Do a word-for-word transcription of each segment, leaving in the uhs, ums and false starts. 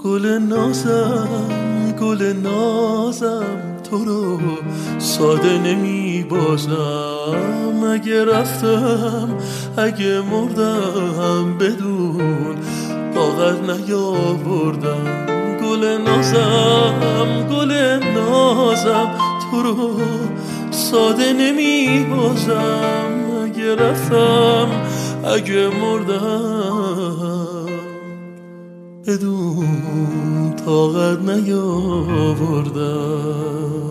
گل نازم گل نازم تو رو ساده نمی بازم. اگه رفتم اگه مردم بدون کاغذ نیاوردم. گل نازم گل نازم تو رو ساده نمی بازم. اگه رفتم اگه مردم بدون طاقت نیاوردم.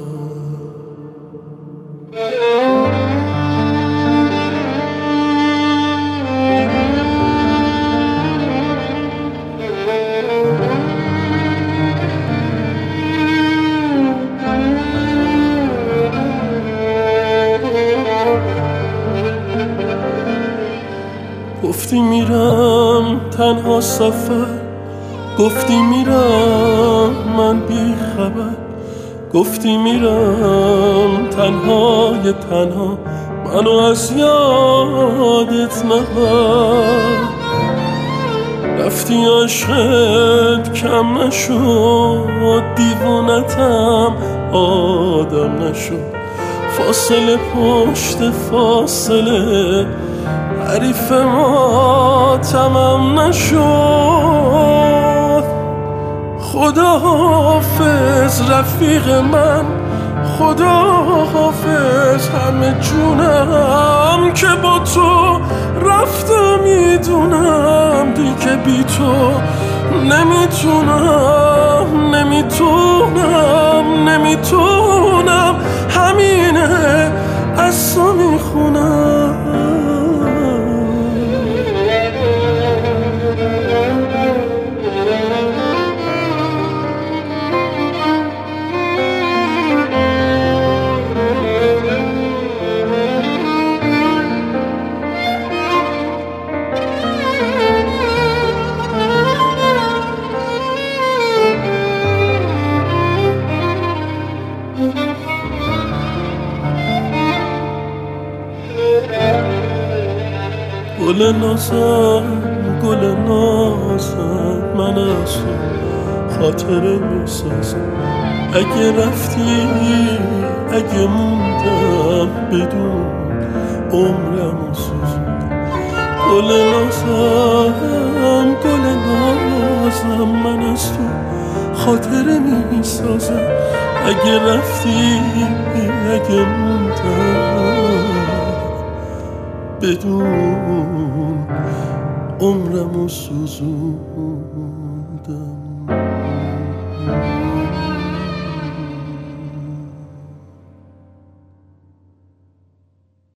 گفتی میرم تنها سفر، گفتی میرم من بی خبر، گفتی میرم تنهای تنها منو از یادت نبر. رفتی عشقت کم نشد، دیوونتم آدم نشد. فاصله پشت فاصله حریف ما تمام نشد. خدا حافظ رفیق من، خدا حافظ همه جونم که با تو رفتم. میدونم دیگه بی تو نمیتونم نمیتونم نمیتونم همینه از تو میخونم. گل نازم گل نازم من از تو خاطره میسازم. اگه رفتی اگه موندم بدون عمرمو سوزوندم. گل نازم گل نازم من از تو خاطره میسازم. اگه رفتی اگه موندم بدون عمرمو سوزون.